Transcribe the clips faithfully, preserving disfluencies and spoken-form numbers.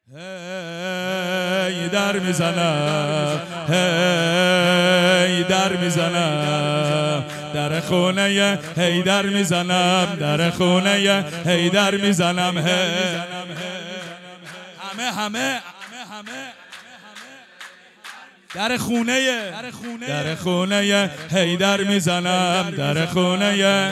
هی در میزنم، هی در میزنم، در خونه هی در میزنم، در خونه هی در میزنم. همه همه در خونه در خونه هی در میزنم، در خونه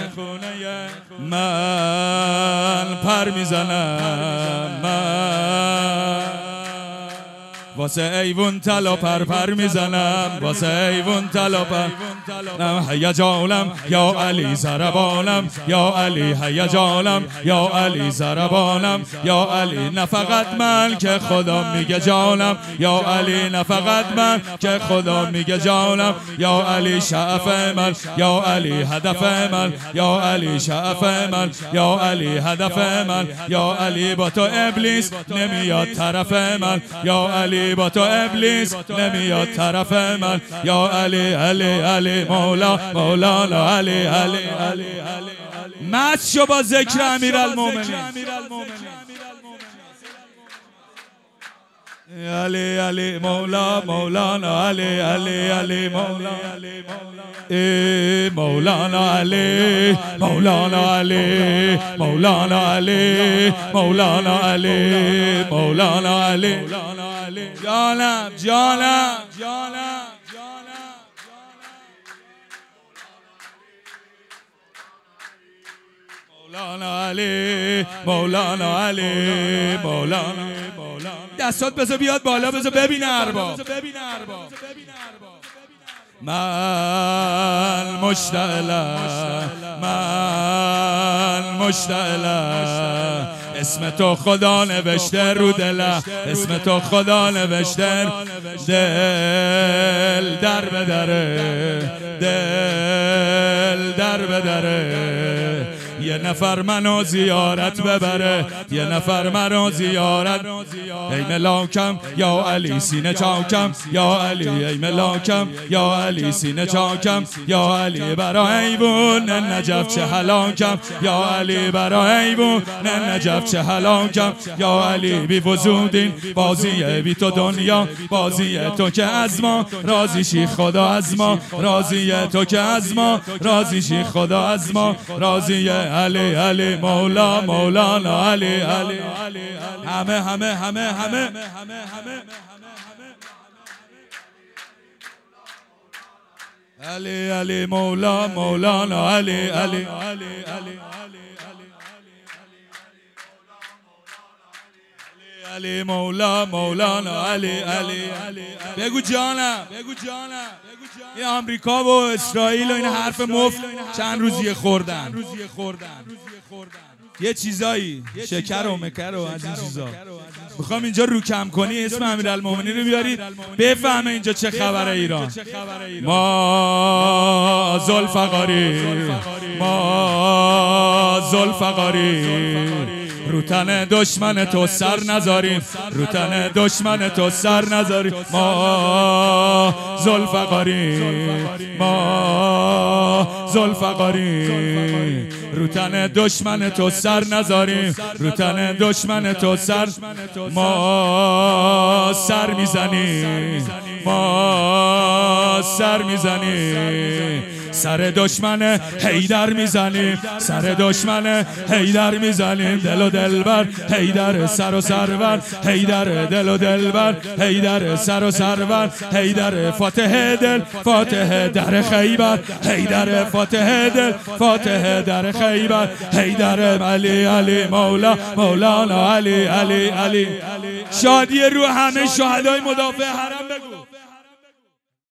من پر میزنم، من واسه ایوون طلا پر پر میزنم، واسه ایوون طلا پر هیجانم یا علی ضربانم، یا علی هیجانم یا علی ضربانم، یا علی نه فقط من که خدا میگه جانم، یا علی نه فقط من که خدا میگه جانم، یا علی شعف من، یا علی هدف من، یا علی شعف من، یا علی هدف من، یا علی با تو ابلیس نمیاد طرف من، یا علی با تو ابلیس نمیاد طرف من، یا علی علی علی مولا مولانا علی علی علی مست شو با ذکر امیرالمومنین. علی علی مولا مولانا علی علی علی مولا مولانا علی مولانا علی مولانا علی مولانا علی مولانا علی جانم جانم جانم مولانا علی مولانا علی مولانا. دستات بذار بیاد بالا، بذار ببینه ارباب. من مشتعلم، من مشتعلم، اسم تو خدا نوشته رو دلم، اسم تو خدا نوشته، دل در بدره، دل در بدره، یه نفر منو زیارت ببره، یه نفر منو زیارت. ای ملاکم یا علی سینه چاکم، یا علی ای ملاکم یا علی سینه چاکم، یا علی برا ایوون نجف چه هلاکم، یا علی برا ایوون نجف چه هلاکم، یا علی بی وجودین بازیه بی تو دنیا، بازیه تو که از ما راضی شی خدا از ما، راضیه تو که از ما راضی شی خدا از ما، راضیه علی علی مولا مولانا علی علی همه همه همه همه علی علی مولا مولانا علی علی علی مولا مولانا علی علی. بگو جانم، بگو جانم. یه آمریکا و اسرائیل و این حرف مفت چند روزیه خوردن، یه چیزایی شکر و مکر و از این چیزا. میخوام اینجا رو کم کنی اسم امیرالمومنین رو بیارید بفهمه اینجا چه خبره ایران. ما ذوالفقاری، ما ذوالفقاری، رو تن دشمن تو سر نذاریم، رو تن دشمن تو سر نذاریم. ما ذوالفقاری، ما ذوالفقاری، رو تن دشمن تو سر نذاریم، رو تن دشمن تو سر. ما سر میزنیم، ما سر میزنیم، سر دشمن حیدر میزنیم، سر دشمن حیدر میزنیم. دل و دلبر حیدر سر و سرور، حیدر دل و دلبر حیدر سر و سرور، حیدر فاتح دل فاتح در خیبر، حیدر فاتح دل فاتح در خیبر، حیدر علی علی مولا مولانا علی علی علی. شادی رو همه شهدای مدافع حرم بگو.